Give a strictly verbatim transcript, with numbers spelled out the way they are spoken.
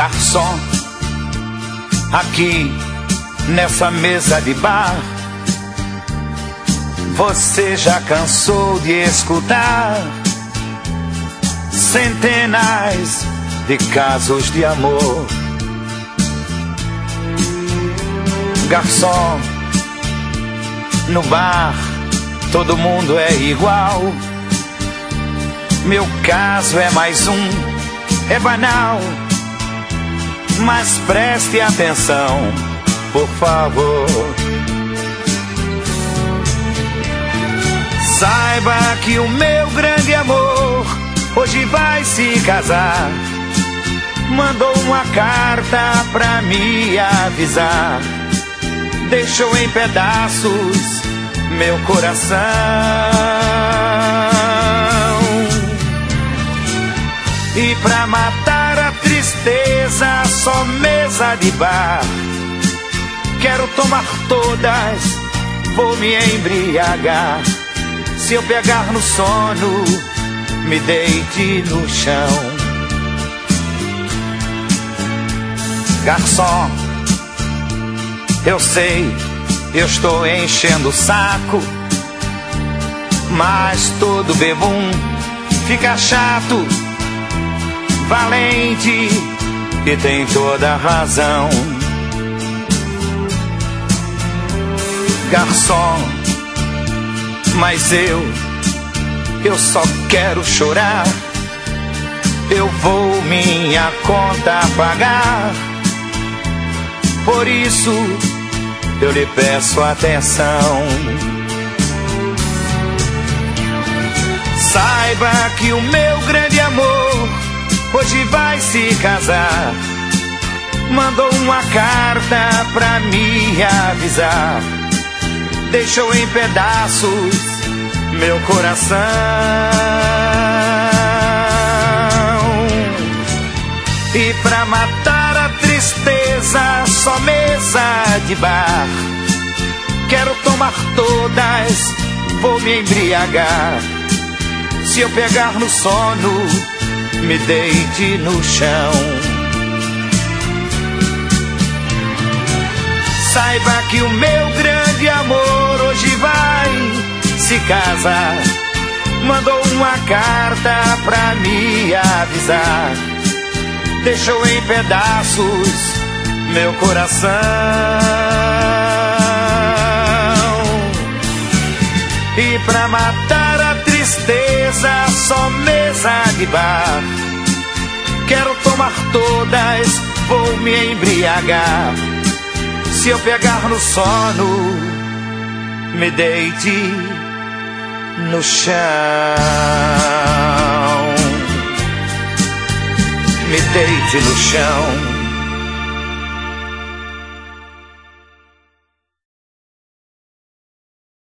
Garçom, aqui nessa mesa de bar, você já cansou de escutar centenas de casos de amor. Garçom, no bar todo mundo é igual. Meu caso é mais um, é banal, mas preste atenção, por favor. Saiba que o meu grande amor hoje vai se casar. Mandou uma carta pra me avisar. Deixou em pedaços meu coração. E pra matar a tristeza, só mesa de bar. Quero tomar todas, vou me embriagar. Se eu pegar no sono, me deite no chão. Garçom, eu sei, eu estou enchendo o saco, mas todo bebum fica chato. Valente e tem toda a razão. Garçom, mas eu, eu só quero chorar. Eu vou minha conta pagar. Por isso eu lhe peço atenção. Saiba que o meu grande amor hoje vai se casar. Mandou uma carta pra me avisar. Deixou em pedaços meu coração. E pra matar a tristeza, só mesa de bar. Quero tomar todas, vou me embriagar. Se eu pegar no sono, me deite no chão. Saiba que o meu grande amor hoje vai se casar. Mandou uma carta pra me avisar. Deixou em pedaços meu coração. E pra matar a tristeza, só mesa de bar. Quero tomar todas, vou me embriagar. Se eu pegar no sono, me deite no chão. Me deite no chão.